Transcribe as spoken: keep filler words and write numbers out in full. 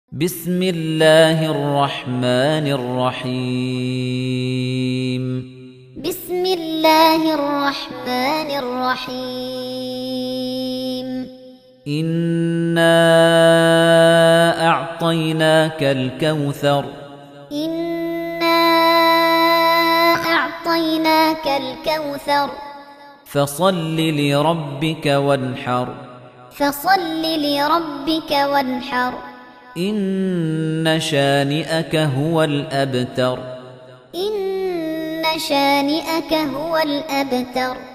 بسم الله الرحمن الرحيم بسم الله الرحمن الرحيم إنا أعطيناك الكوثر إنا أعطيناك الكوثر فصل لربك وانحر فصل لربك وانحر إن شانئك هو الأبتر إن شانئك هو الأبتر